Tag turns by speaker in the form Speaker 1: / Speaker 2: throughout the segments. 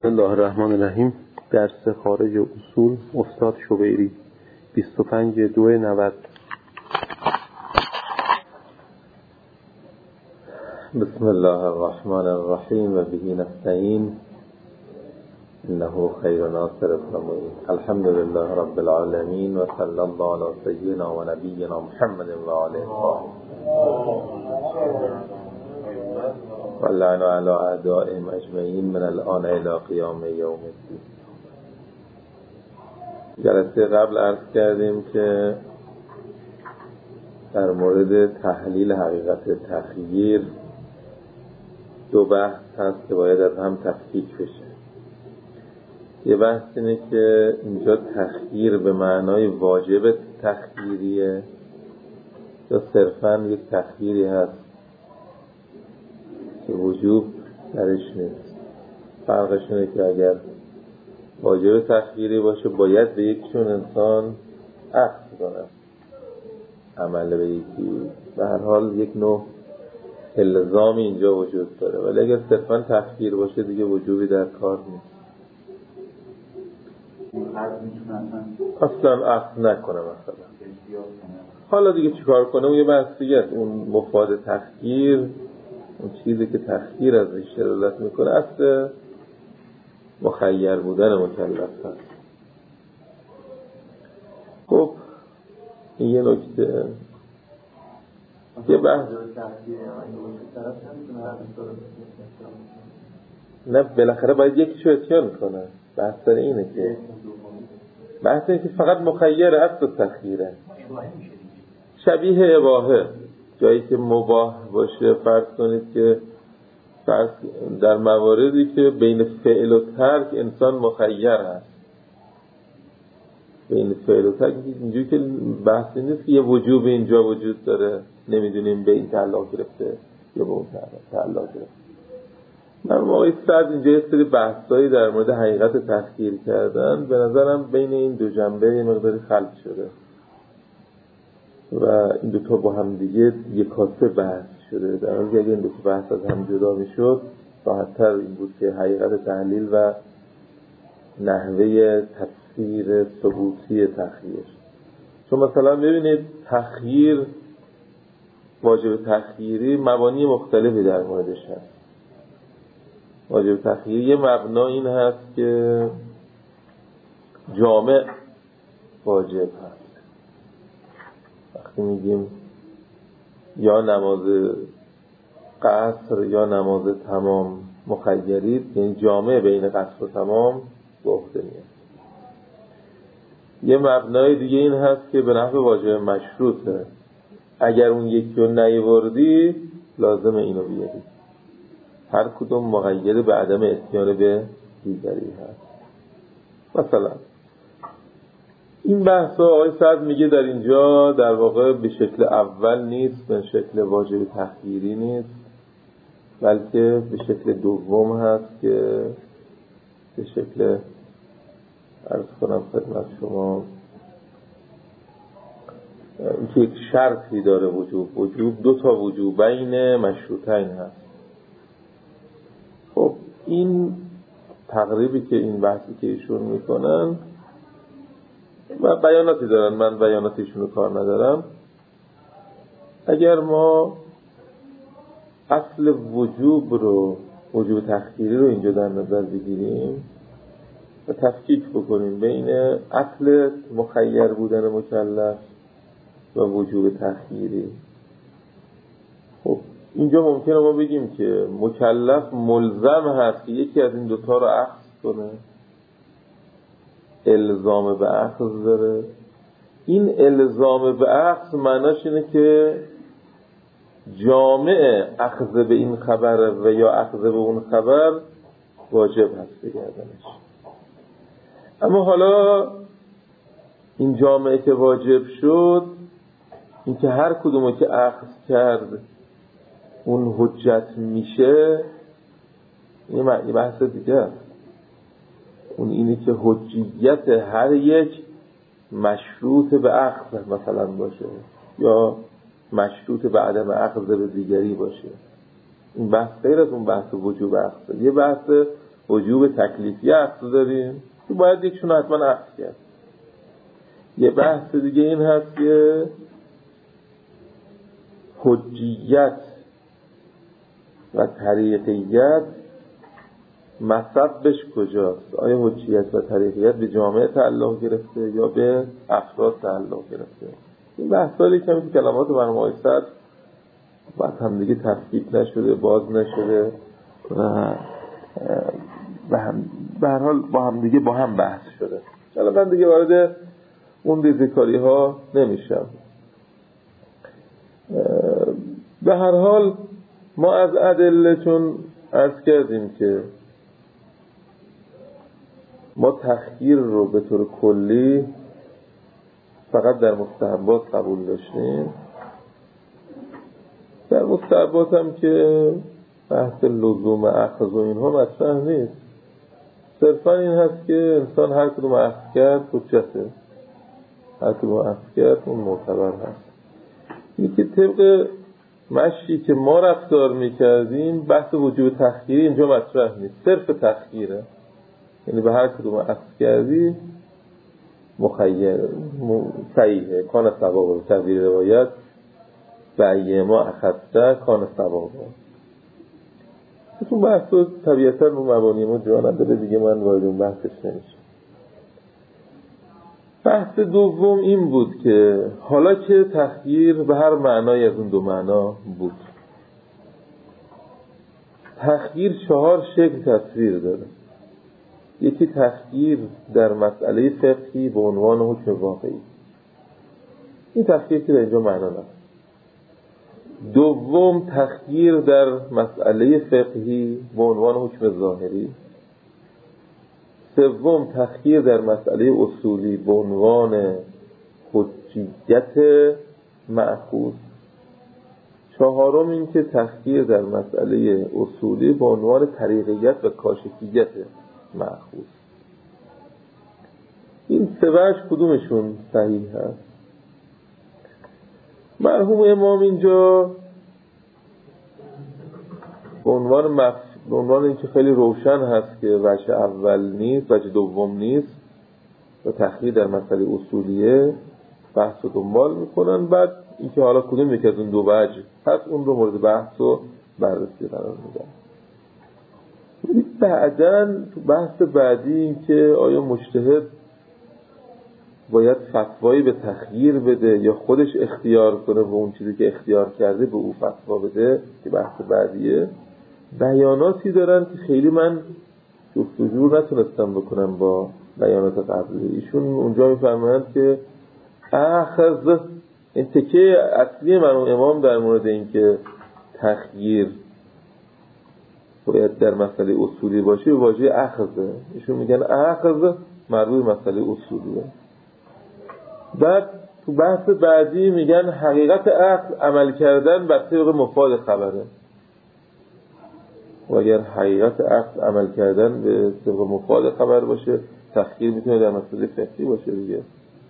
Speaker 1: بسم الله الرحمن الرحیم. درس خارج اصول استاد شبیری 25/2/90.
Speaker 2: بسم الله الرحمن الرحیم و به نستعین انه خیر ناصر و معین. الحمد لله رب العالمین و صلی الله علی سیدنا و نبینا محمد و آله و لعن علی اعدائهم اجمعین من الان الی قیام یوم الدین. جلسه قبل عرض کردیم که در مورد تحلیل حقیقت تخییر دو بحث هست که باید از هم تفکیک بشه. یه بحث اینه که اینجا تخییر به معنای واجب تخییریه یا صرفاً یک تخییری هست که وجوب درش نیست. فرقش اینه که اگر واجب تخییری باشه باید به یکیشون انسان عقد کنه، عمل به یکی، به هر حال یک نوع الزامی اینجا وجود داره. ولی اگر صرفاً تخییر باشه دیگه وجوبی در کار نیست. اصلا عقد نکنه مثلا. حالا دیگه چیکار کنه اون یه بحث دیگه است. اون مفاد تخییر، اون چیزی که تخییر ازش دلالت میکنه اصل مخیر بودن مکلف هست. خب این یه نکته. یه بحث نه، بالاخره باید یکیشو اتیان کنه. بحث اینه که فقط مخیر اصل تخییره، شبیه اباحه. جایی که مباح باشه، فرض کنید که در مواردی که بین فعل و ترک انسان مخیر هست. بین فعل و ترک اینجوری که بحثی نیست که یه وجوب اینجا وجود داره، نمیدونیم به این تعلق گرفته یا به اون تعلق گرفته. من موقعی سرد اینجا یه سری بحثایی در مورد حقیقت تخییر کردن، به نظرم بین این دو جنبه یه مقداری خلط شده و این دوتا با هم دیگه یک کاسه بحث شده. در حالی که اگه این دوتا بحث از هم جدا می شد راحت‌تر این بود که حقیقت تحلیل و نحوه تفسیر ثبوتی تخییر. چون مثلا ببینید تخییر، واجب تخییری مبانی مختلفی در موردش هست. واجب تخییری یه مبنا این هست که جامع واجب هست. وقتی میگیم یا نماز قصر یا نماز تمام مخیرید، یعنی جامع بین قصر و تمام به عهده میاد. یه مبنای دیگه این هست که به نحو واجب مشروطه، اگر اون یکی رو نیاوردی لازم اینو بیاری. هر کدوم مقید به عدم اتیان به دیگری هست. مثلا این بحثا آقای سعد میگه در اینجا در واقع به شکل اول نیست، به شکل واجب تخییری نیست، بلکه به شکل دوم هست که به شکل، عرض کنم خدمت شما، اینکه یک شرطی داره. وجوب دو تا وجوبین مشروطین هست. خب این تقریبی که این بحثی که ایشون میکنن و بیاناتی دارن، من بیاناتیشون رو کار ندارم. اگر ما اصل وجوب تخییری رو اینجا در نظر بگیریم و تفکیک بکنیم بین اصل مخیر بودن مکلف و وجوب تخییری، خب اینجا ممکنه ما بگیم که مکلف ملزم هست که یکی از این دوتا رو اخذ کنه، الزام به اخذ داره. این الزام به اخذ معناش اینه که جامع اخذ به این خبر و یا اخذ به اون خبر واجب هست بگردنش. اما حالا این جامعه که واجب شد، این که هر کدومو که اخذ کرد اون حجت میشه، یه بحث دیگه است. اون اینه که حجیت هر یک مشروط به اخذ مثلا باشه یا مشروط به عدم اخذ به دیگری باشه. این بحث غیر از اون بحث وجوب اخذ. یه بحث وجوب تکلیفی اخذ داریم که باید یکشون حتما اخذ کرد. یه بحث دیگه این هست که حجیت و طریقیت مصبش کجاست؟ آیا حجیت و طریقیت به جامعه تعلق گرفته یا به افراد تعلق گرفته؟ این بحثایی که تو کلمات مرحوم آقای صدر بعد هم دیگه تفکیک نشده، باز نشده و به هر حال با هم دیگه با هم بحث شده. حالا من دیگه وارد اون ریزکاری ها نمیشم. به هر حال ما از ادله چون عرض کردیم که ما تخییر رو به طور کلی فقط در مستحبات قبول داشتیم. در مستحبات هم که بحث لزوم اخذ و اینها مطرح نیست، صرفا این هست که انسان هر کدوم اخذ کرد حجته، هر کدوم اخذ کرد اون معتبر هست. این که طبق مشی که ما رفتار میکردیم بحث وجوب تخییری اینجا مطرح نیست، صرف تخییره. یعنی به هر کدوم اخذ کردی مخیر صحیحه، کان ثوابه. تغییر روایت به ما اخذته کان ثوابه. اون بحث رو طبیعتا رو مبانی ما جا نداره دیگه، من وارد اون بحثش نمیشم. بحث دوم این بود که حالا که تخییر به هر معنای از اون دو معنا بود، تخییر 4 شکل تصویر داره. یکی تخییر در مسئله فقهی به عنوان حکم واقعی، این تخییر که در اینجا معنا نداره. دوم تخییر در مسئله فقهی به عنوان حکم ظاهری. سوم تخییر در مسئله اصولی به عنوان حجیت مأخوذ. چهارم این که تخییر در مسئله اصولی به عنوان طریقیت و کاشفیت مأخوذ. این سه وجه کدومشون صحیح هست؟ مرحوم امام اینجا به عنوان اینکه خیلی روشن هست که وجه اول نیست، وجه دوم نیست و تخییر در مسئله اصولیه، بحث رو دنبال میکنن. بعد اینکه حالا کدوم یکی از اون دو وجه پس اون رو مورد بحث و بررسی قرار میدن. بعداً تو بحث بعدی این که آیا مجتهد باید فتوایی به تخییر بده یا خودش اختیار کنه و اون چیزی که اختیار کرده به او فتوا بده، که بحث بعدیه. بیاناتی دارن که خیلی من جستجو نتونستم بکنم با بیانات قبلی. ایشون اونجا میفرمایند که اخذ، این تکه اصلی مرحوم امام در مورد این که تخییر باید در مسئله اصولی باشه واژه اخذه. ایشون میگن اخذ مربوط به مسئله اصولیه. بعد تو بحث بعدی میگن حقیقت اخذ عمل کردن بر طبق مفاد خبره، و اگر حقیقت اخذ عمل کردن به طبق مفاد خبر باشه، تخییر میتونه در مسئله فقهی باشه دیگه.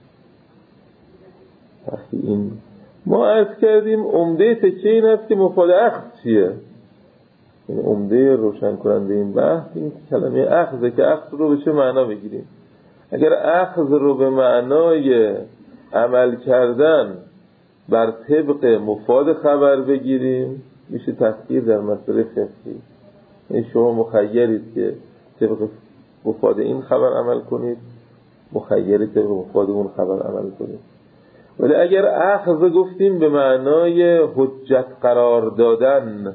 Speaker 2: تخییر این ما عرض کردیم عمده تکه این است که مفاد اخذ چیه. این عمده روشن کننده این بحث این کلمه اخذه که اخذ رو به چه معنا بگیریم. اگر اخذ رو به معنای عمل کردن بر طبق مفاد خبر بگیریم میشه تخییر در مسئله فقهی. یعنی شما مخیرید که طبق مفاد این خبر عمل کنید، مخیرید طبق مفاد اون خبر عمل کنید. ولی اگر اخذ گفتیم به معنای حجت قرار دادن،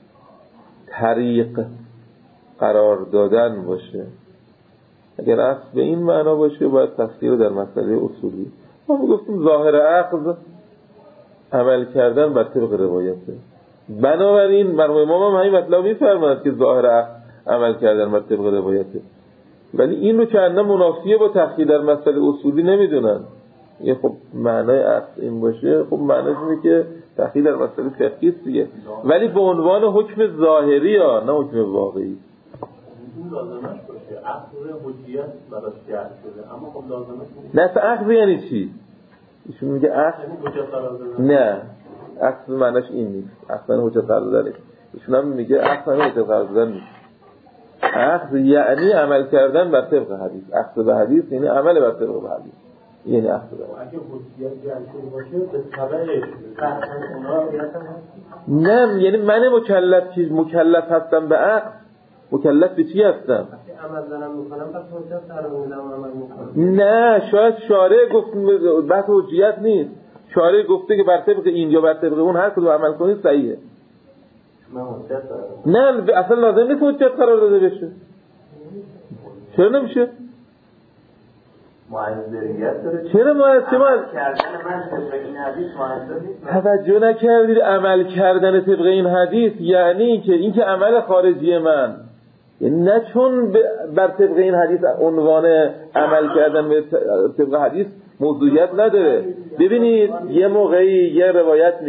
Speaker 2: طریق قرار دادن باشه، اگر اخذ به این معنا باشه باید تفسیر در مسئله اصولی. ما گفتیم ظاهر اخذ عمل کردن بر طبق روایته. بنابراین مرحوم امام هم همین مطلب میفرماند که ظاهر اخذ عمل کردن بر طبق روایته، ولی این رو که اصلا منافیه با تفسیر در مسئله اصولی نمیدونن. یه خب معنای اخذ این باشه، خب معنیش اینه که تفسیر در مسئله فقهی است دیگه، ولی به عنوان حکم ظاهری یا نه حکم واقعی.
Speaker 3: لازمش باشه اخذ حجیت براش جعل شده، اما خب لازمش
Speaker 2: نه. اخذ یعنی چی؟ ایشون میگه اخذ نه، اخذ معنیش این نیست، اصلا حجت قرار دادن. ایشون هم میگه اخذ حجت قرار دادن نیست. اخذ یعنی عمل کردن بر طبق حدیث. اخذ به حدیث یعنی عمل بر طبق به حدیث، یعنی اخذ به حدیث.
Speaker 3: اگه حجیت جمع شده باشه به تبعش
Speaker 2: نه، یعنی من مکلف هستم به اخذ. مکلف به چی هستم؟
Speaker 3: عمل دارم میکنم پس حجیت قرار میدم عمل میکنم.
Speaker 2: نه، شاید شارع گفت بحث حجیت نیست. شارع گفته که بر طبق این یا بر طبق اون هر کدوم عمل کنید صحیحه. نه اصلا لازم نیست حجت قرار داده بشه. چرا نمیشه؟
Speaker 3: معذریت داره.
Speaker 2: چرا
Speaker 3: عمل کردن من طبق این حدیث معذر نیست.
Speaker 2: توجه نکردید عمل کردن طبق این حدیث یعنی که این که عمل خارجی من، یعنی نه چون بر طبق این حدیث عنوان عمل کردن به طبق حدیث موضوعیت نداره. ببینید یه موقعی یه روایت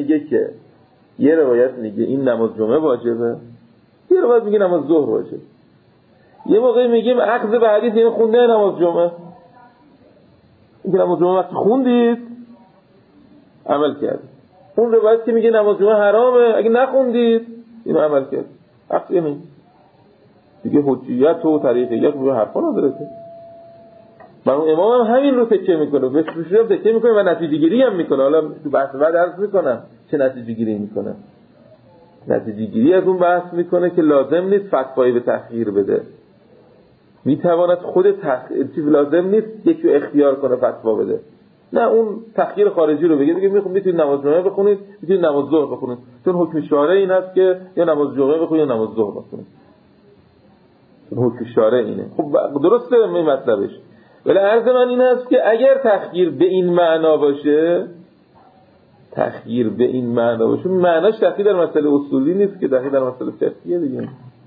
Speaker 2: میگه این نماز جمعه واجبه، یه روایت میگه نماز ظهر واجبه. یه موقعی میگیم اخذ به حدیث یعنی خونده نماز جمعه. این که نماز جمعه وقتی خوندید عمل کرد. اون روایت که میگه نماز جمعه حرامه اگه نخوندید اینو عمل کرد. اخذ یعنی دیگه حجیت و طریقیت و حرفا نداره. من امام هم همین رو تکیه میکنه، بهش رو تکیه میکنه و نتیجه گیری هم میکنه. حالا تو بحث بعد عرض میکنم چه نتیجه گیری میکنه. نتیجه گیری از اون بحث میکنه که لازم نیست فتوایی به تخییر بده. میتواند خود لازم نیست یکی رو اختیار کنه فتوا بده. نه، اون تخییر خارجی رو بگه میتونید نماز جمعه بخونید، میتونید نماز ظهر بخونید، چون حکم شارع این است که یا نماز جمعه بخونید یا نماز ظهر بخونید. حکم شارع اینه. خب درسته این مطلبش. ولی عرض من این است که اگر تخییر به این معنا باشه، معناش تخییر در مسئله اصولی نیست که تخییر در مسئله فقهیه دیگه.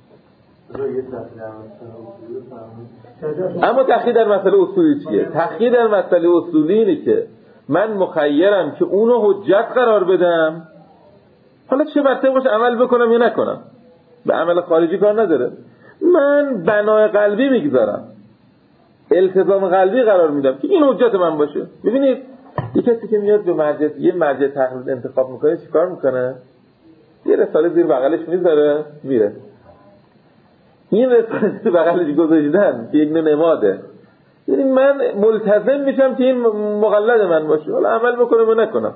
Speaker 2: اما تخییر در مسئله اصولی چیه؟ تخییر در مسئله اصولی اینه که من مخیرم که اونو حجت قرار بدم، حالا چه بر طبقش عمل بکنم یا نکنم، به عمل خارجی کار نداره. من بنای قلبی میگذارم، التزام قلبی قرار میدم که این حجت من باشه. ببینید یه کسی که میاد به مرجع تقلید انتخاب میکنه چیکار میکنه؟ یه رساله زیر بغلش میذاره میره. این رساله زیر بغلش گذاشتن که یک نماده، یعنی من ملتزم میشم که این مقلد من باشه، حالا عمل بکنم و نکنم.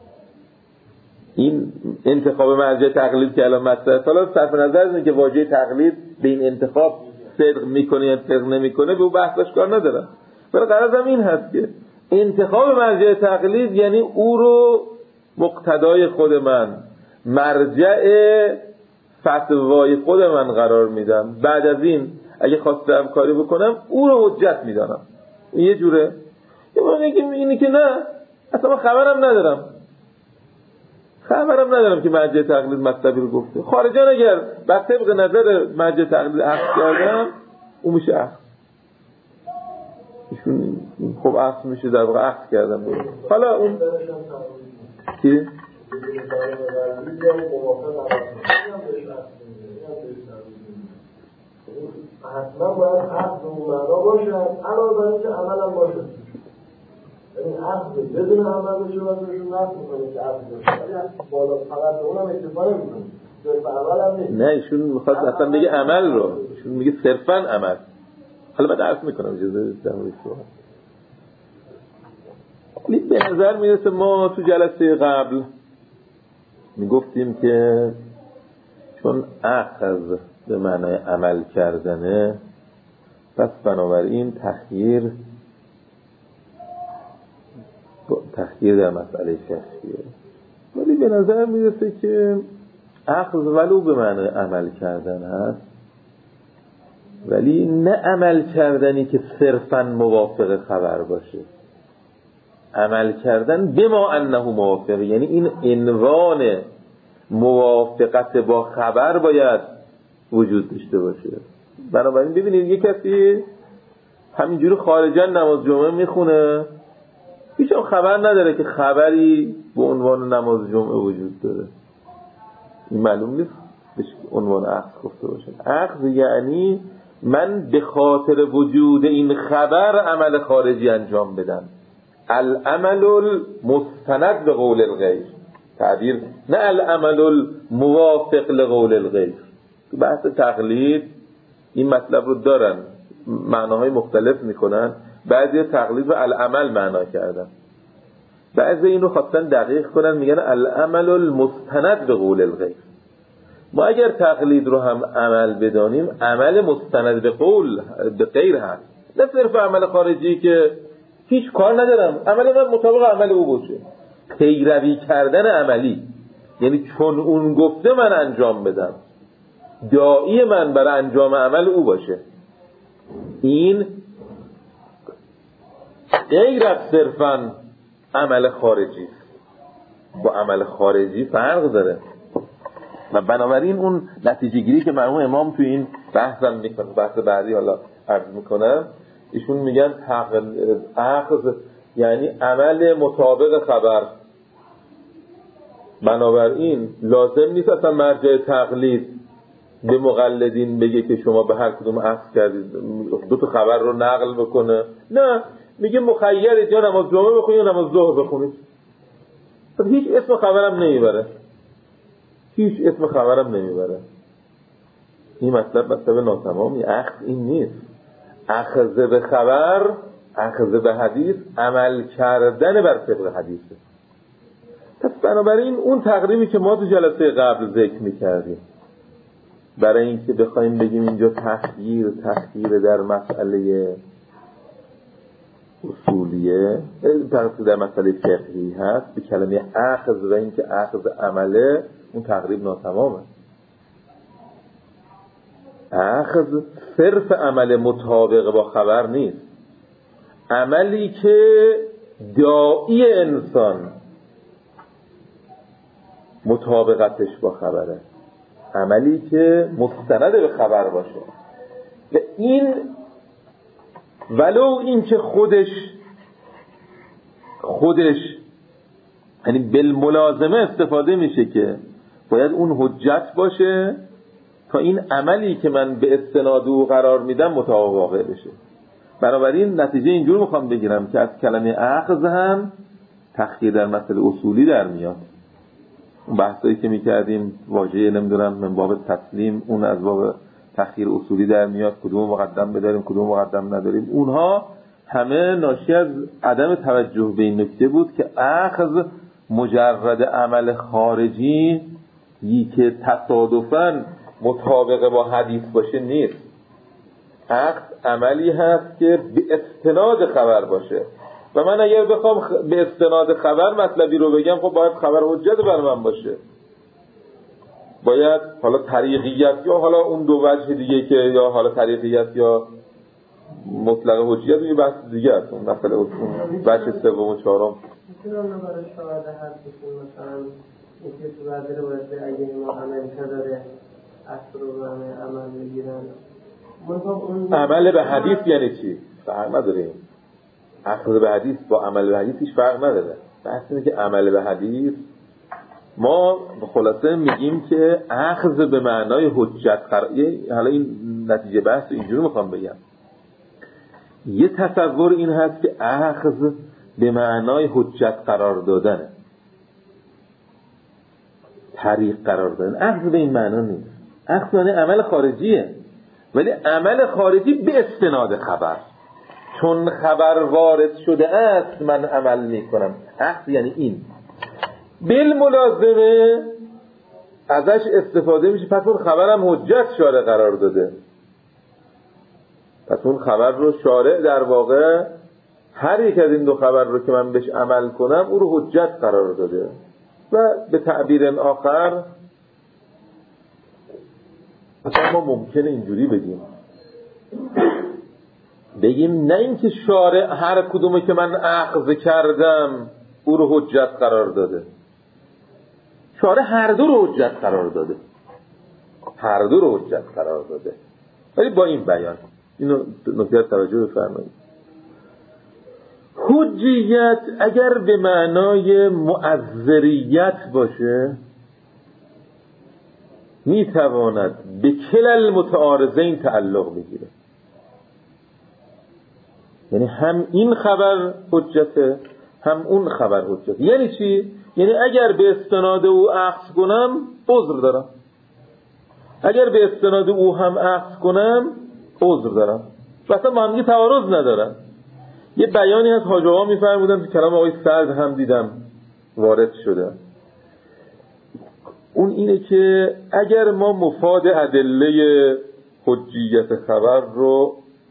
Speaker 2: این انتخاب مرجع تقلید که الان مطرحه، حالا صرف نظر از اینکه واژه تقلید به این انتخاب صدق میکنه یا صدق نمیکنه به اون بحثش کار ندارم، ولی غرضم این هست که انتخاب مرجع تقلید یعنی او رو مقتدای خود من، مرجع فتوای خود من قرار میدم. بعد از این اگه خواستم کاری بکنم او رو حجت میدانم. این یه جوره. یه موقع میگیم اینی که نه اصلا من خبرم ندارم که مرجع تقلید مطلبی رو گفته. خارجان اگر بر طبق نظر مرجع تقلید اخذ کردن اون میشه اخذ. ایشون خب اخذ میشه در واقع اخذ کردن. حالا اون چی؟
Speaker 4: حتما باید اخذ اون معنا باشه، علاوه بر اینکه عمل هم باشه. این اخذ بدون عمل بشه و بهشون نفت میکنه که اخذ باشه، ولی بالا فقط اونم اکتفا نمیکنه، صرف عمل هم نیست.
Speaker 2: نه ایشون میخواد اصلا بگه عمل رو، ایشون میگه صرفا عمل. حالا بعد عرض میکنم اجازه در مورد صحبت. به نظر میرسه ما تو جلسه قبل میگفتیم که چون اخذ به معنای عمل کردنه، پس بنابراین تخییر در مسئله شخصیه. ولی به نظر میرسه که اخذ ولو به معنای عمل کردن هست، ولی نه عمل کردنی که صرفاً موافق خبر باشه. عمل کردن بما انه موافق، یعنی این عنوان موافقت با خبر باید وجود داشته باشه. بنابراین ببینید یک کسی همینجوری خارجاً نماز جمعه میخونه، هیچ هم خبر نداره که خبری به عنوان نماز جمعه وجود داره، این معلوم نیست بهش عنوان اخذ گفته باشه. اخذ یعنی من به خاطر وجود این خبر عمل خارجی انجام بدم. العمل المستند به قول الغیر، تعبیر نه العمل الموافق لقول الغیر. تو بحث تقلید این مطلب رو دارن، معناهای مختلف میکنن. بعضی تقلید و العمل معنا کردن، بعضی این رو خواستن دقیق کنن، میگن العمل المستند به قول الغیر. ما اگر تقلید رو هم عمل بدانیم، عمل مستند به قول به غیر هست، نه صرف عمل خارجی که هیچ کار ندارم، عمل من مطابق عمل او باشه. پیروی کردن عملی یعنی چون اون گفته من انجام بدم، داعی من برای انجام عمل او باشه. این غیر از صرفاً عمل خارجی، با عمل خارجی فرق داره. و بنابراین اون نتیجه گیری که مرحوم امام تو این بحثم میکنه، بحث بعدی حالا عرض میکنم، ایشون میگن اخذ یعنی عمل مطابق خبر. بنابراین لازم نیست اصلا مرجع تقلید به مقلدین بگه که شما به هر کدوم اخذ کردید، دو تا خبر رو نقل بکنه. نه، میگه مخیر جا نماز جمعه بخونید و نماز ظهر بخونید، هیچ اسم خبرم نمیبره، هیچ اسم خبرم نمیبره. این مطلب ناتمامی. اخذ این نیست. اخذ به خبر، اخذ به حدیث، عمل کردن بر طبق حدیثه. پس بنابراین اون تقریبی که ما تو جلسه قبل ذکر میکردیم، برای اینکه بخوایم بگیم اینجا تخییر در مسئله اصولیه، در مسئله فقهی هست، به کلمه اخذ و اینکه اخذ عمله، اون تقریب ناتمامه. اخذ صرف عمل مطابق با خبر نیست، عملی که داعی انسان مطابقتش با خبره، عملی که مستند به خبر باشه. و این ولو این که خودش یعنی بالملازمه استفاده میشه که باید اون حجت باشه تا این عملی که من به استناد او قرار میدم مطابق واقع بشه. بنابراین نتیجه اینجور میخوام بگیرم که از کلمه اخذ هم تخییر در مسئله اصولی در میاد. اون بحثایی که میکردیم واژه نمیدونم من باب تسلیم، اون از باب تخییر اصولی در میاد، کدوم مقدم بداریم کدوم مقدم نداریم، اونها همه ناشی از عدم توجه به این نکته بود که اخذ مجرد عمل خارجی که تصادفاً مطابق با حدیث باشه نیست. اخذ عملی هست که به استناد خبر باشه. و من اگر بخوام به استناد خبر مطلبی رو بگم، خب باید خبر حجت بر من باشه، باید حالا طریقیت یا حالا اون دو وجه دیگه که یا حالا طریقیت یا مطلق حجیت یه بحث دیگه است. اون مسئله اون وجه سوم و چهارم
Speaker 5: میتونم برای شاهد هست بشیم، مثلا این که تو بعد روایت اگه ما عملی نداره اصل رو به عمل میگیرن.
Speaker 2: عمل به حدیث یعنی چی؟ فرق نداره. اخذ به حدیث با عمل به حدیث هیچ فرق نداره. بحث اینه که عمل به حدیث ما خلاصه میگیم که اخذ به معنای حجت حالا این نتیجه بحث اینجوری میخوام بگم. یه تصور این هست که اخذ به معنای حجت قرار دادنه، طریق قرار دادن. اخذ به این معنا نیست. اخذ یعنی عمل خارجیه، ولی عمل خارجی به استناد خبر. چون خبر وارد شده است من عمل میکنم. اخذ یعنی این. بالملازمه ازش استفاده میشه، پس اون خبرم حجت شارع قرار داده. پس اون خبر رو شارع در واقع هر یک از این دو خبر رو که من بهش عمل کنم او رو حجت قرار داده. و به تعبیر آخر مثلا ما ممکنه اینجوری بگیم نه اینکه شارع هر کدومه که من اخذ کردم او رو حجت قرار داده، شارع هر دو رو حجت قرار داده، ولی با این بیان. اینو نکته توجه بفرمایید. حجیت اگر به معنای مؤثریت باشه میتواند به کلل متعارضین تعلق بگیره. یعنی هم این خبر حجته هم اون خبر حجته. یعنی چی؟ یعنی اگر به استناد او اخذ کنم عذر دارم، اگر به استناد او هم اخذ کنم عذر دارن و اصلا با هم تعارض ندارن. یه بیانی از حاج آقا میفرمودن که کلام آقای سعد هم دیدم وارد شده، اون اینه که اگر ما مفاد ادله حجیت خبر رو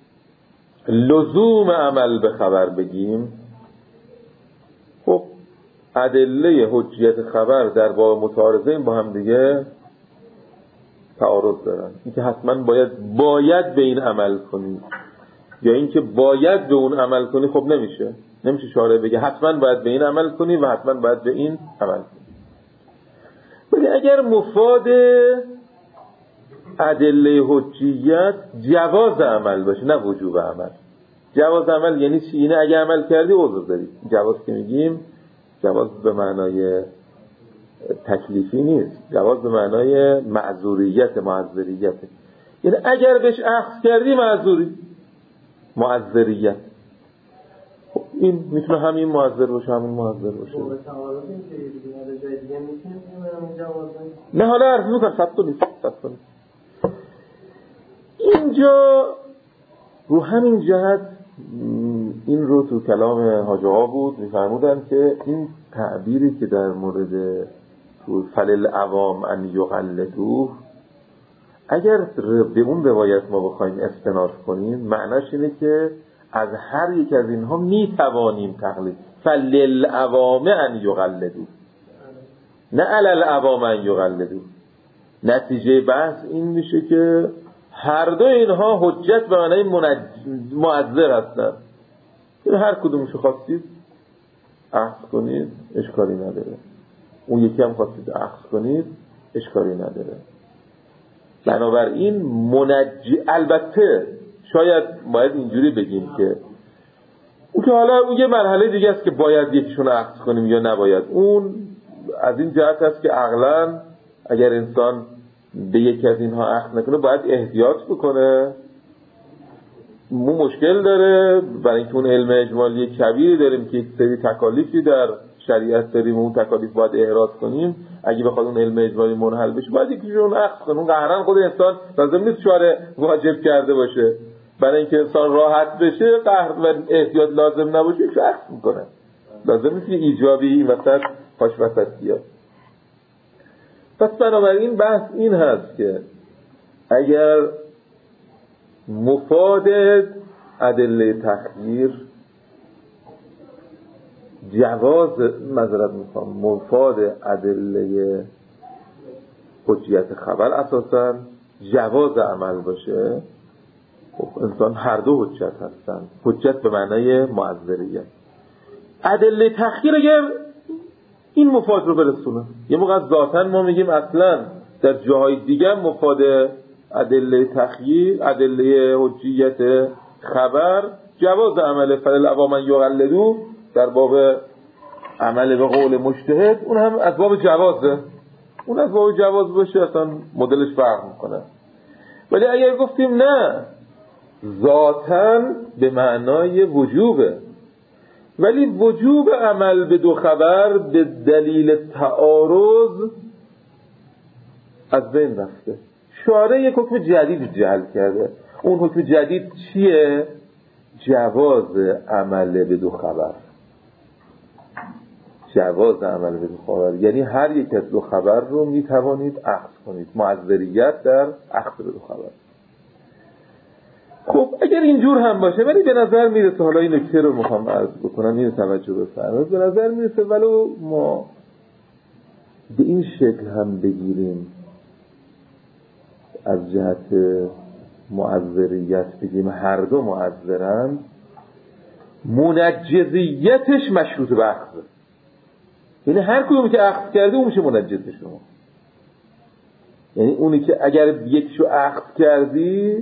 Speaker 2: لزوم عمل به خبر بگیم، خب ادله حجیت خبر در باب متعارضین با هم دیگه تعارض دارن. اینکه حتما باید به این عمل کنی یا اینکه باید به اون عمل کنی، خب نمیشه شارع بگه حتما باید به این عمل کنی و حتما باید به این عمل کنی. ولی اگر مفاد ادله حجیت جواز عمل باشه نه وجوب عمل. جواز عمل یعنی چی؟ اینه اگه عمل کردی عذر داری. جواز که میگیم جواز به معنای تکلیفی نیست، جواز به معنای معذوریت، معذریت. یعنی اگر بهش اخذ کردی معذریت. خب این میتونه همین معذر باشه همین معذر باشه. نه حالا عرض میکنم صبت کنید. اینجا رو همین جهت این رو تو کلام حاج آقا بود میفرمودن که این تعبیری که در مورد تو فللعوام ان یقلدوه، اگر به اون روایت ما بخوایم استناد کنیم معناش اینه که از هر یک از اینها میتوانیم تقلید. فللعوام ان یقلدوه نه علالعوام ان یقلدوه. نتیجه بحث این میشه که هر دو اینها حجت به معنای معذر هستن. هر کدومشو خواستید اخذ کنید اشکالی نداره، اون یکی هم خواستید اخذ کنید اشکالی نداره. بنابراین البته شاید باید اینجوری بگیم که اون که حالا اون یه مرحله دیگه است که باید یکیشون اخذ کنیم یا نباید. اون از این جهت است که عقلاً اگر انسان به یکی از اینها اخذ نکنه باید احتیاط بکنه. مشکل داره برای اینکه اون علم اجمالی کبیری داریم که یک سری تکالیفی در شریعت داریم و اون تکالیف باید احراز کنیم. اگه بخواد اون علم اجمالی منحل بشه باید یکیشون اخذ کنه. اون قهرن خود انسان لازم نیست شارع واجب کرده باشه، برای اینکه انسان راحت بشه قهر و احتیاط لازم نباشه یک اخذ میکنه. لازم نیست که ایجابی این وسط پاش وسط بیاد. پس بنابراین بحث این هست که اگر مفاد ادله تخییر جواز مفاد ادله حجیت خبر اساساً جواز عمل باشه، خب انسان هر دو حجت هستن. حجت به معنای معذریت. ادله تخییر اگر این مفاد رو برسونه، یه موقع ذاتاً ما میگیم اصلاً در جاهای دیگه مفاد ادله تخییر، ادله حجیت خبر جواز عمل فللعوام ان یقلدوه در باب عمل به قول مجتهد، اون هم از باب جوازه. اون از باب جواز باشه اصلا مدلش فرق میکنه. ولی اگر گفتیم نه ذاتاً به معنای وجوبه، ولی وجوب عمل به دو خبر به دلیل تعارض از بین رفته. شارع یک حکم جدید جعل کرده. اون حکم جدید چیه؟ جواز عمل به دو خبر. جواز عمل به دو خبر یعنی هر یک از دو خبر رو میتوانید اخذ کنید. معذریت در اخذ به دو خبر. خب اگر اینجور هم باشه، ولی به نظر میرسه، حالا این نکته رو میخوام عرض بکنم اینو توجه بفرمایید، به نظر میرسه ولو ما به این شکل هم بگیریم از جهت معذریت بگیم هر دو معذرن، منجزیتش مشروط به اخذه. یعنی هر کدومی که اخذ کرده اون میشه منجز شما. یعنی اونی که اگر یکیشو اخذ کردی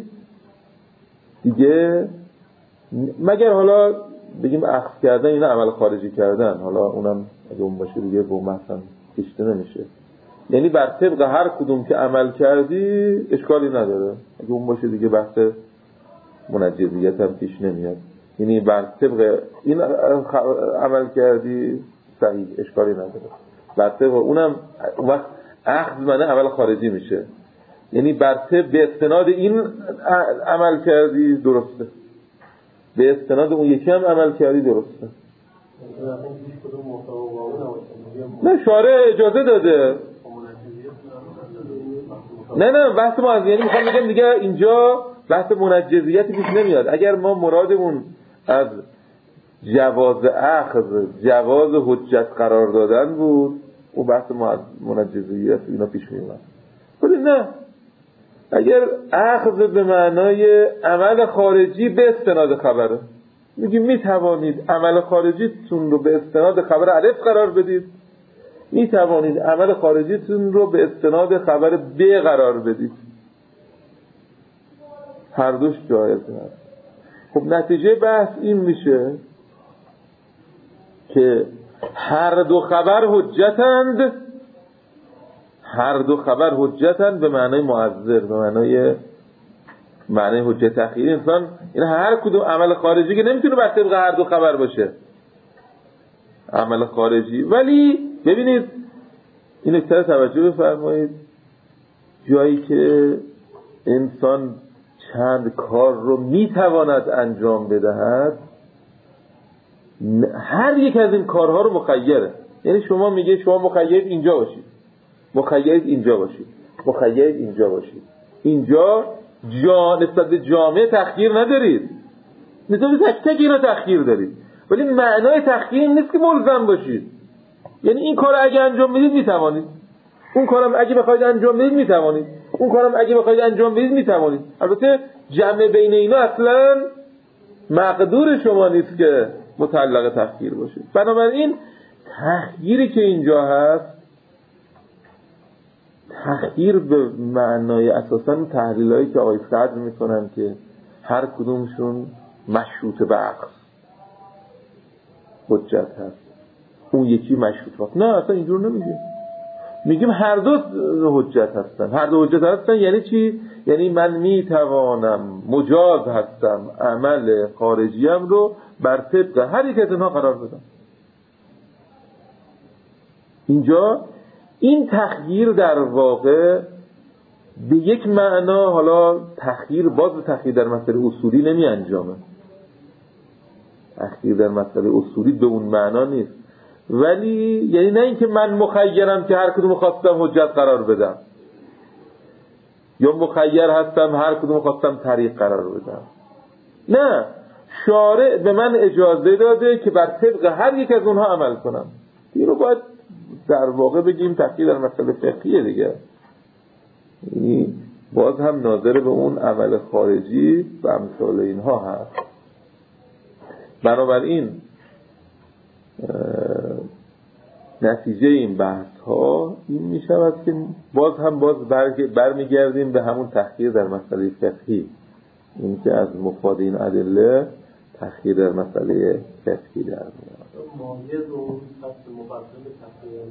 Speaker 2: دیگه، مگر حالا بگیم اخذ کردن اینا عمل خارجی کردن، حالا اونم اگه اون باشه دیگه با مثلا کشته نمیشه. یعنی بر طبق هر کدوم که عمل کردی اشکالی نداره، اگه اون باشه دیگه بحث منجزیت هم پیش نمیاد. یعنی بر طبق این عمل کردی صحیح، اشکالی نداره. بر طبق اونم اون وقت اخذ معنی عمل خارجی میشه. یعنی بر به استناد این عمل کردی درسته، به استناد اون یکی هم عمل کردی درسته. نه شارع اجازه داده. نه بحث ما از یعنی میخوام بگم دیگه اینجا بحث منجزیت پیش نمیاد. اگر ما مرادمون از جواز اخذ جواز حجت قرار دادن بود اون بحث ما از منجزیت اینا پیش میاد. ولی نه، اگر اخذ به معنای عمل خارجی به استناد خبره، میگیم میتوانید عمل خارجیتون رو به استناد خبر الف قرار بدید، میتوانید عمل خارجیتون رو به استناد خبر ب قرار بدید، هر دوش جایزه هست. خب نتیجه بحث این میشه که هر دو خبر حجتند به معنای مؤثر، به معنای حجت تأخیری. انسان این هر کدوم عمل خارجی که نمیتونه بر طبق هر دو خبر باشه عمل خارجی. ولی ببینید این نکته توجه بفرمایید، جایی که انسان چند کار رو میتواند انجام بدهد، هر یک از این کارها رو مخیره. یعنی شما میگه شما مخیرید اینجا باشید، مخیرید اینجا باشید، مخیرید اینجا باشید. اینجا نسبت به جامعه تخییر ندارید، نسبت به تک تک اینا تخییر دارید. ولی معنای تخییر نیست که ملزم باشید. یعنی این کار اگه انجام بدید میتوانید، اون کارم اگه بخواید انجام بدید میتوانید، اون کارم اگه بخواید انجام بدید میتوانید. البته جمع بین اینا اصلا مقدور شما نیست که متعلق تخییر باشید. بنابراین تخییری که اینجا هست، تخییر به معنای اساساً تحلیلایی که آقای صدر میکنن که هر کدومشون مشروط به عقل حجت هست، اون یکی مشروط هست. نه اصلا اینجور نمیگیم، میگیم هر دو حجت هستن. هر دو حجت هستن یعنی چی؟ یعنی من میتوانم مجاز هستم عمل خارجیم رو بر طبق هر یک از اینها قرار بدم. اینجا این تخییر در واقع به یک معنا، حالا تخییر باز به تخییر در مسئله اصولی نمی انجامه، تخییر در مسئله اصولی به اون معنا نیست. ولی یعنی نه اینکه من مخیرم که هر کدوم خواستم حجت قرار بدم، یا مخیر هستم هر کدوم خواستم طریق قرار بدم. نه، شارع به من اجازه داده که بر طبق هر یک از اونها عمل کنم. این رو باید در واقع بگیم تخییر در مسئله فقهیه دیگه، یعنی باز هم ناظر به اون عمل خارجی و امثال اینها هست. بنابراین نتیجه این بحث ها این می شود که باز برمیگردیم به همون تخییر در مسئله فقهی، این که از مفاد این ادله تخییر در مسئله فقهی در میاد.
Speaker 3: مایز و فصل مفصل تخییر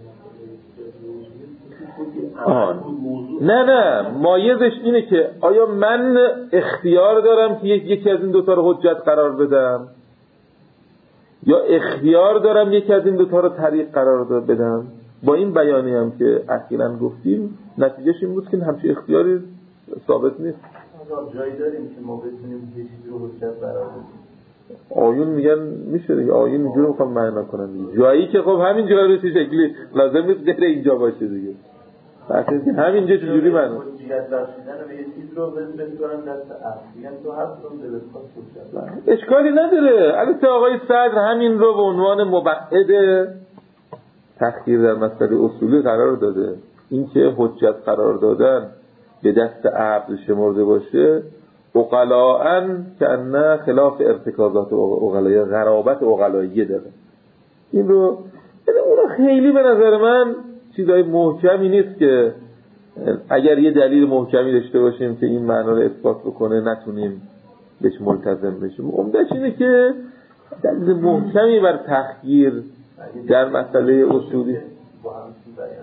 Speaker 2: نه مایزش اینه که آیا من اختیار دارم که یکی از این دوتا رو حجت قرار بدم، یا اختیار دارم یکی از این دوتا رو طریق قرار بدم. با این بیانی هم که اخیراً گفتیم نتیجهش این بود که همچین اختیاری ثابت نیست.
Speaker 3: جایی داریم که ما بتونیم یه چیزی رو حجت قرار بدیم.
Speaker 2: آیون میگن میشه دیگه، آیون اینجوری میخوام معنا کنن دیگه. جایی که خب همین جایی رو شکلی لازم نیست غیر اینجا باشه دیگه، وقتی که همینجا چجوری معنا
Speaker 3: حجت بخشیدن به یه چیز رو بذارن دست اصل، میگن تو هستون دلسخواست حجت
Speaker 2: اشکالی نداره. البته آقای صدر همین رو به عنوان مبعد تخییر در مسئله اصولی قرار داده. این که حجت قرار دادن به دست عقل شمرده باشه عقلاً که نه خلاف ارتکازات عقلاییه، غرابت عقلاییه داره. این رو اون خیلی به نظر من چیزای محکمی نیست که اگر یه دلیل محکمی داشته باشیم که این معنا رو اثبات بکنه نتونیم بهش ملتزم بشیم. عمده‌اش اینه که دلیل محکمی بر تخییر در مسئله اصولی
Speaker 3: با هم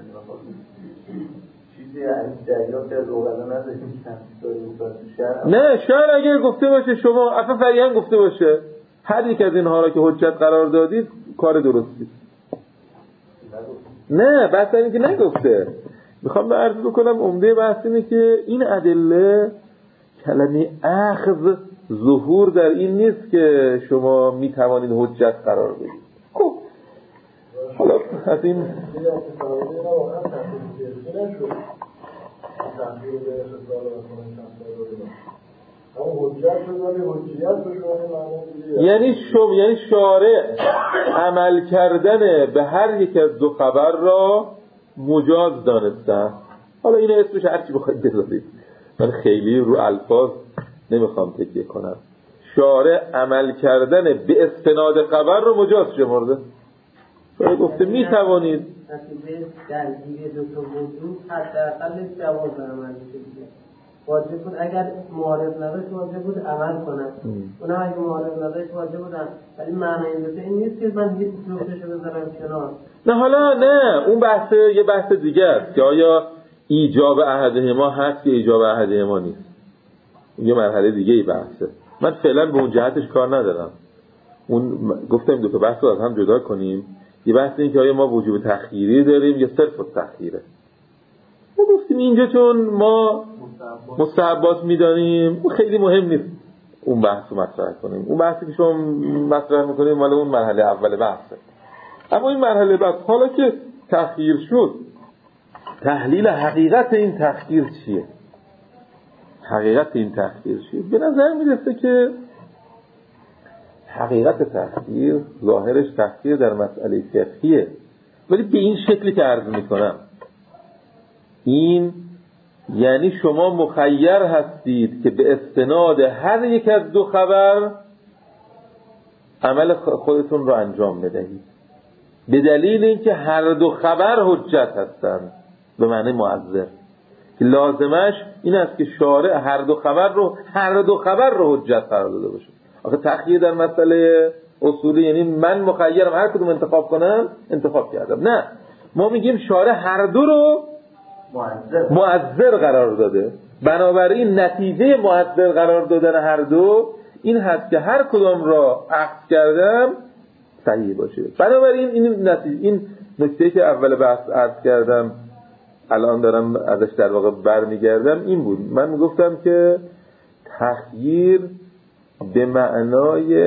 Speaker 3: چیزی دریافت از عقلا نداریم.
Speaker 2: نه شاید اگر گفته باشه شما اصلا فریحان گفته باشه هر یک از اینها را که حجت قرار دادید کار درستی. نه بس اینکه نگفته، میخوام عرض بکنم عمده بحث اینه که این ادله کلمه اخذ ظهور در این نیست که شما میتوانید حجت قرار بدید. خب حالا از این یعنی شارع عمل کردن به هر یک از دو خبر را مجاز دانسته. حالا این اسمش هرچی بخواید بذارید، من خیلی رو الفاظ نمیخوام تکیه کنم. شارع عمل کردن به استناد خبر رو مجاز شمرده. شارع گفته میتوانید
Speaker 5: نتیجه درگیری دو تا موضوع حداقل جواز عمل دیگه واجب بود. اگر معارض نداشت واجب بود عمل کنم، اونا اگه معارض نداشت واجب بودن. ولی معنی این نیست که من هیچ جفتشو بذارم کنار.
Speaker 2: نه حالا نه، اون بحث یه بحث دیگه است که آیا ایجاب احدهما هست یا ایجاب احدهما نیست. یه مرحله دیگه ای بحثه. من فعلا به اون جهتش کار ندارم. اون گفتم دو تا بحث رو از هم جدا کنیم. یه بحث این که آیا ما وجوب تخییری داریم یا صرف تخییره. ما گفتیم اینجا چون ما مستحبات میدانیم اون خیلی مهم نیست اون بحث رو مطرح کنیم. اون بحثی که شما مطرح میکنیم مال اون مرحله اول بحثه. اما این مرحله بعد حالا که تخییر شد، تحلیل حقیقت این تخییر چیه؟ حقیقت این تخییر چیه؟ به نظر میرسه که حقیقت تخییر ظاهرش تخییر در مسئله فقهیه، ولی به این شکلی که عرض میکنم، این یعنی شما مخیر هستید که به استناد هر یک از دو خبر عمل خودتون رو انجام بدهید، به دلیل اینکه هر دو خبر حجت هستند به معنی معذر، که لازمش این است که شارع هر دو خبر رو حجت قرار داده باشه. آخه تخییر در مسئله اصولی یعنی من مخیرم هر کدوم انتخاب کنم انتخاب کردم. نه، ما میگیم شارع هر دو رو معذر قرار داده، بنابراین نتیجه معذر قرار دادن هر دو این هست که هر کدوم را اخذ کردم صحیح باشه. بنابراین این نکته که اول بحث عرض کردم الان دارم ازش در واقع برمیگردم این بود. من گفتم که تخییر به معنای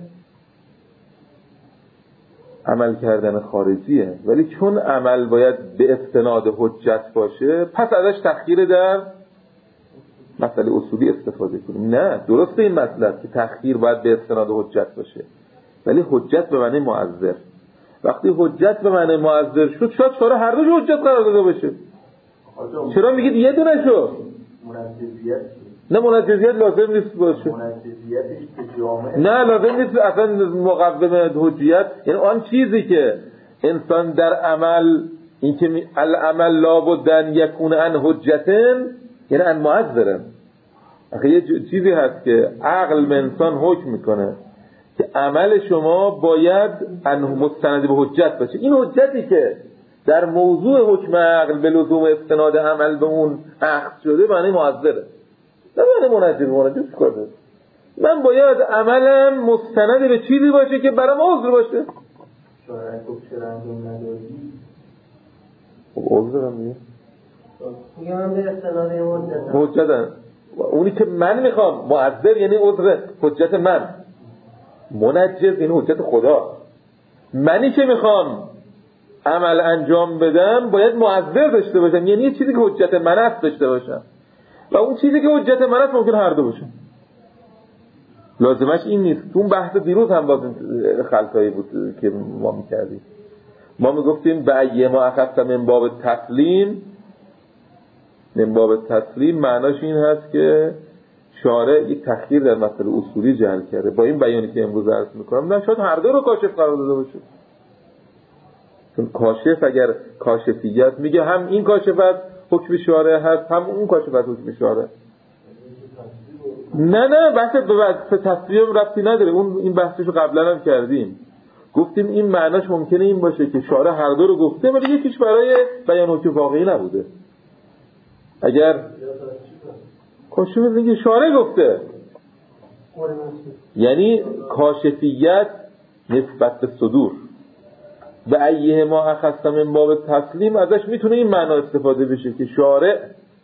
Speaker 2: عمل کردن خارجیه، ولی چون عمل باید به استناد حجت باشه پس ازش تخییر در مسئله اصولی استفاده کنیم. نه، درسته این مسئله که تخییر باید به استناد حجت باشه، ولی حجت به معنی معذر. وقتی حجت به معنی معذر شد شاید شارع هر دوش حجت قرار داده باشه. چرا میگید یه دونه شو؟ نه، منجزیت لازم نیست باشه. نه لازم نیست اصلا مقوم حجیت، یعنی آن چیزی که انسان در عمل، این که العمل لابد ان یکون عن حجتن یعنی عن معذرن. آخه یه چیزی هست که عقل به انسان حکم میکنه که عمل شما باید مستند به حجت باشه. این حجتی که در موضوع حکم عقل به لزوم استناد عمل به اون اخذ شده معنی معذره، نه معنی منجز کرده. من باید عملم مستند به چیزی باشه که برام عذر باشه.
Speaker 3: شاید گفت چرا انجام ندادی؟
Speaker 2: خب عذرم نیست
Speaker 5: میگه من به استناد
Speaker 2: حجتم. اونی که من میخوام معذر یعنی عذر حجت من، منجز این حجت خدا. منی که میخوام عمل انجام بدم باید معذر داشته باشم، یعنی یه چیزی که حجت من است داشته باشم، و اون چیزی که حجت من است ممکن هر دو باشه. لازمش این نیست. اون بحث دیروز هم باز خلطایی بود که ما میکردیم. ما میگفتیم به ایه ما اخذت من باب تسلیم معناش این هست که شارع یک تخییر در مسئله اصولی جعل کرده. با این بیانی که امروز عرض میکنم نه شاید هر دو رو کاشف قرار داده باشه. چون کاشف اگر کاشفیت میگه هم این کاشفت حکم شارع هست هم اون کاشفت حکم شارع. نه بحث تصویب ربطی نداره. این بحثشو قبلا هم کردیم. گفتیم این معناش ممکنه این باشه که شارع هر دو رو گفته ولی یکیش برای بیان حکم واقعی نبوده. اگر کاشف میگه شارع گفته یعنی کاشفیت نسبت به صدور، و ایه ما اخذت من باب تسلیم ازش میتونه این معنا استفاده بشه که شارع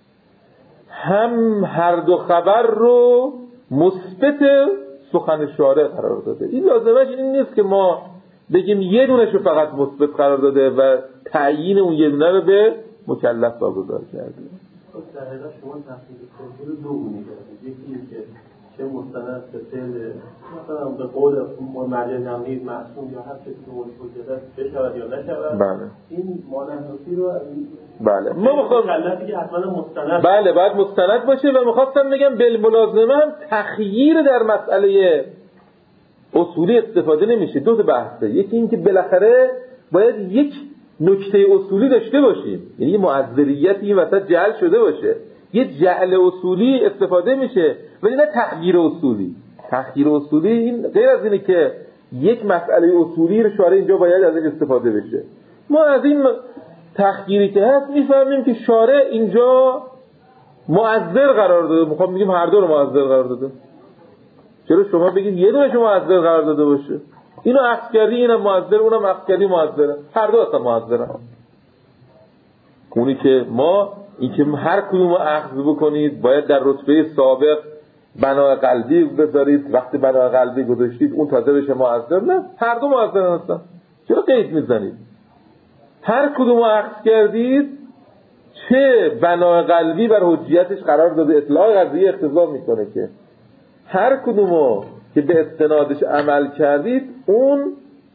Speaker 2: هم هر دو خبر رو مثبت سخن شارع قرار داده. این لازمش این نیست که ما بگیم یه دونش رو فقط مثبت قرار داده و تعیین اون یه دونه رو به مکلف واگذار کرده.
Speaker 3: خب در حقیقت شما تحقیق کنید دو گونه کردید. یکی این که چه مستند به فعل مثلا به قول مرجع نمید معصوم یا هر چیزی که مورد حجت بشود یا نشود.
Speaker 2: بله.
Speaker 3: این مانحنفی رو
Speaker 2: بله. ما میخوام
Speaker 3: مکلفی که حتما مستند.
Speaker 2: بله باید مستند باشه و میخواستم بگم بالملازمه هم تخییر در مسئله اصولی استفاده نمیشه. دو تا بحثه. یکی این که بالاخره باید یک نکته اصولی داشته باشیم، یعنی معذریتی این وسط جعل شده باشه. یه جعل اصولی استفاده میشه ولی نه تغییر اصولی. تغییر اصولی این غیر از اینه که یک مسئله اصولی رو شارع اینجا باید ازش استفاده بشه. ما از این تغییری که هست میفهمیم که شارع اینجا معذر قرار داده. میخوام بگیم هر دو رو معذر قرار داده. چرا شما بگید یه دونش معذر قرار داده باشه؟ اینو اخذ کردی اینم معذر، اونم اخذ کردی معذره. هر دو اصلا معذرن. اونی که ما این که هر کدوم رو اخذ بکنید باید در رتبه سابق بنای قلبی بذارید. وقتی بنای قلبی گذاشتید اون تازه بشه معذر. نه، هر دو معذرن هستن. چرا قید میزنید؟ هر کدوم رو اخذ کردید چه بنای قلبی بر حجیتش قرار داده. اطلاع قضیه اقتضا میکنه که هر کدومو که به استنادش عمل کردید اون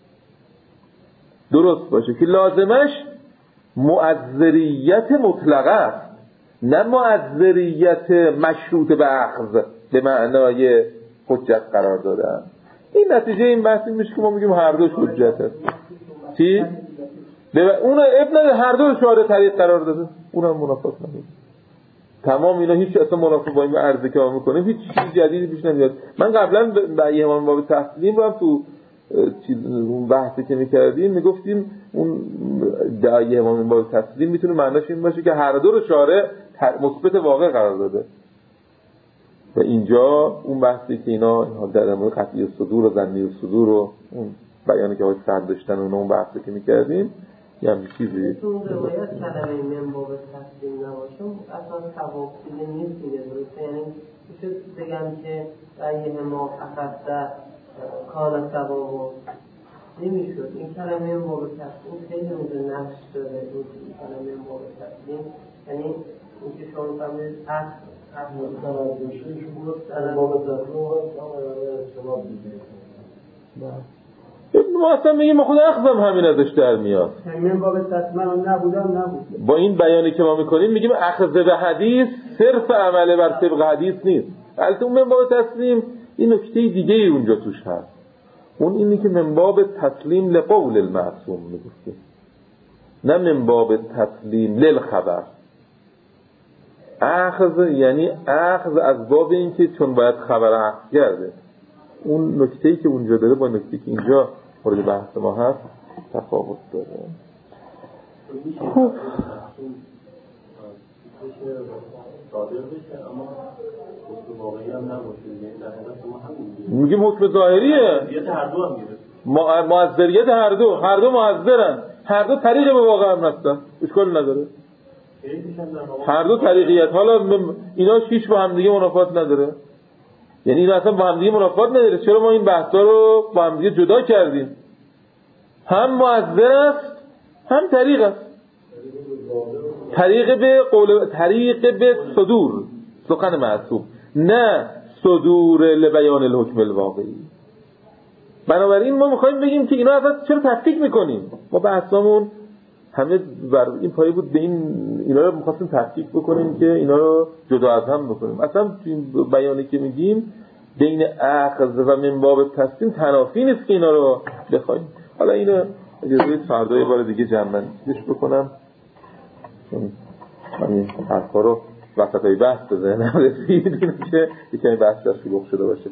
Speaker 2: درست باشه که لازمش معذریت مطلقه است، نه معذریت مشروط به اخذ به معنای حجت قرار دادن. این نتیجه این بحثی میشه که ما میگیم هر دوش حجت هست. چی؟ اون ابن هر دو شارع طریق قرار داده، اونم منافات نمید. تمام اینا هیچ اصلا منافات با این عرضه که ما میکنیم هیچ چیز جدیدی پیش نمیاد. من قبلا به امام باب تسلیم رو تو اون بحثی که میکردیم میگفتیم اون دعای امام باب تسلیم میتونه معناش این باشه که هر دو رو شارع مثبت واقع قرار داده. و اینجا اون بحثی که اینا در مورد قطعی صدور و ظنی صدور و اون بیانی که باید داشتن اون بحثی که میکردیم یه چیزی
Speaker 5: تو روایت کلمه من باب تسلیم نباشه اصلا توافقی نیست دیگه، درسته؟ یعنی میشه بگم که ایه ما اخذت کان ثوابو نمیشد. این کلمه من باب تسلیم خیلی میده نقش داره. این کلمه من باب تسلیم یعنی اینکه شما فهمید اخذ
Speaker 4: متنازشه شما در باب تسلیم هست شما دیگه
Speaker 2: ما اصلا میگیم خود اخذم همین ازش در میاد.
Speaker 5: من باب تسلیم نبود.
Speaker 2: با این بیانی که ما میکنیم میگیم اخذ به حدیث صرف عمل بر طبق حدیث نیست. البته اون من باب تسلیم این نکته دیگه ای اونجا توش هست. اون اینی که من باب تسلیم لقول المعصوم میگفته، نه من باب تسلیم للخبر. اخذ یعنی اخذ از باب این که چون باید خبر اخذ کرده. اون نکته‌ای که اونجا داره با نکته‌ای که اینجا مورد بحث ما هست تفاوت داره. خب میگیم حکم ظاهریه. معذریت هر دو معذرن. هر دو طریق به واقع هم هستن. اشکال نداره. هر دو طریقیت. حالا اینا هیچ با هم دیگه منافات نداره. یعنی اینا اصلا با هم دیگه منافات نداره. چرا ما این بحثا رو با هم دیگه جدا کردیم؟ هم معذر است هم طریق است. طریق به صدور سخن معصوم، نه صدور لبیان الحکم الواقعی. بنابراین ما میخوایم بگیم که اینا اصلا چرا تفکیک میکنیم؟ ما بحثامون همه بر این پایه بود، به اینا رو میخواستیم تفکیک بکنیم که اینا رو جدا از هم بکنیم. اصلا این بیانی که میگیم بین اخذ و من باب تسلیم تنافی نیست که اینا رو بخوایم. حالا اینو اجازه فردا یه بار دیگه جمع‌بندیش بکنم، چون همین حرفا رو وسطای بحث به ذهنم رسید که یکمی بحث در شروع شده باشه.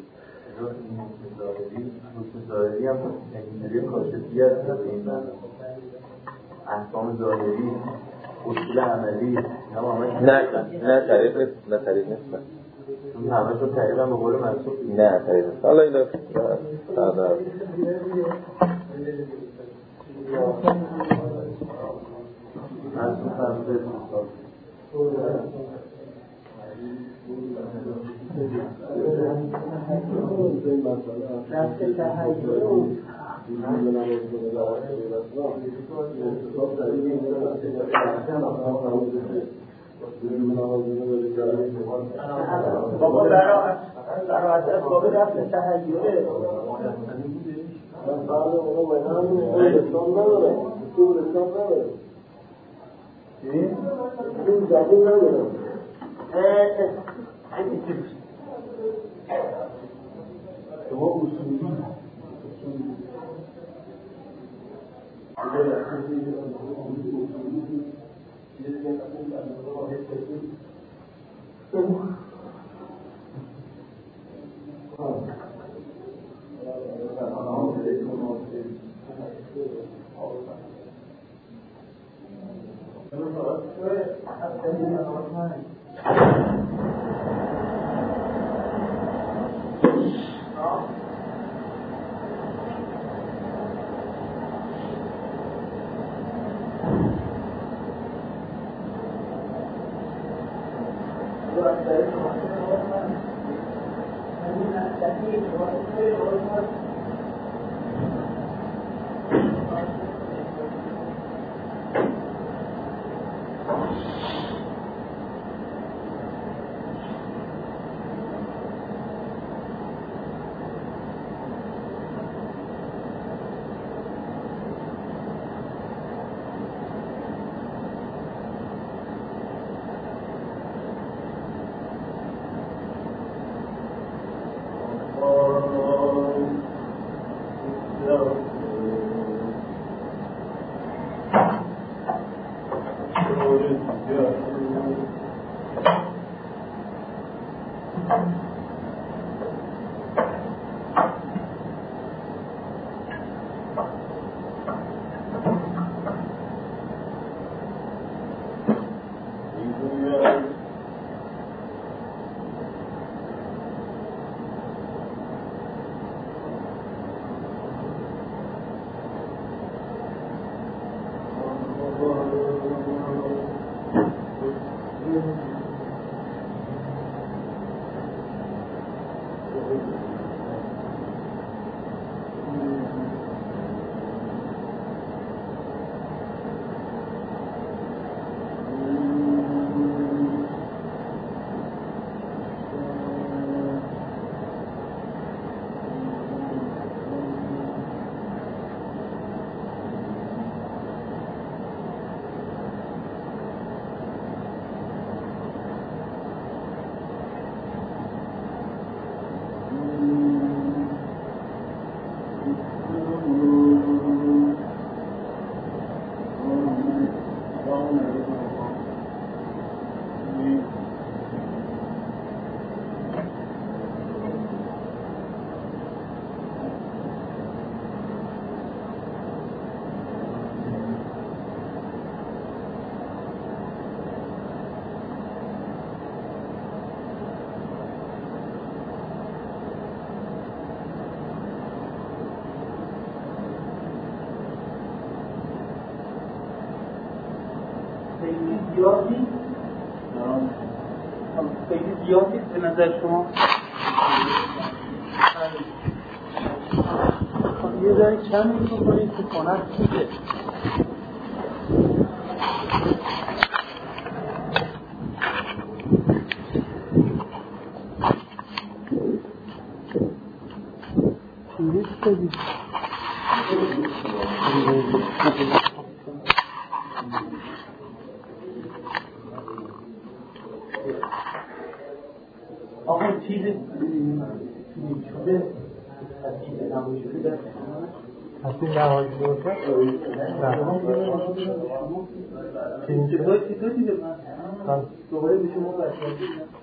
Speaker 6: ظاهری هم اینجوری کاشفی هست به این معنی احکام ظاهری اصول عملی
Speaker 2: نه طریق نیست
Speaker 6: همشون تقریبا به قول منصوب
Speaker 2: نه طریق نیست. حالا اینا
Speaker 5: بابا برای اسباب رفت تحییره
Speaker 4: من بعد اونو مهنم رسان ندارم تو رسان ندارم این زبون ندارم شما اصولی
Speaker 5: خیلی زیادی به نظر شما یه ذره کمی بکنید که کنن چیزه چیزی بدید آقا چیزی شده تصمیم نمایی شده تصمیم نمایی شده چطور دیده من دوباره به شما برشاد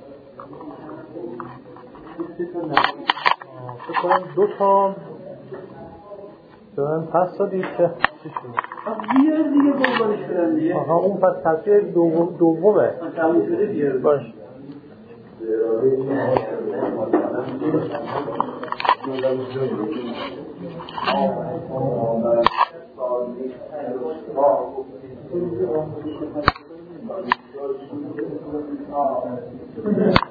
Speaker 1: فکر کنم 2 تا دارن پس دادید که چی شده
Speaker 5: یه دیگه دنبالش برن دیگه
Speaker 1: آها اون پس تصویر دومه
Speaker 5: تموم شده دیگه
Speaker 1: باش
Speaker 3: واقع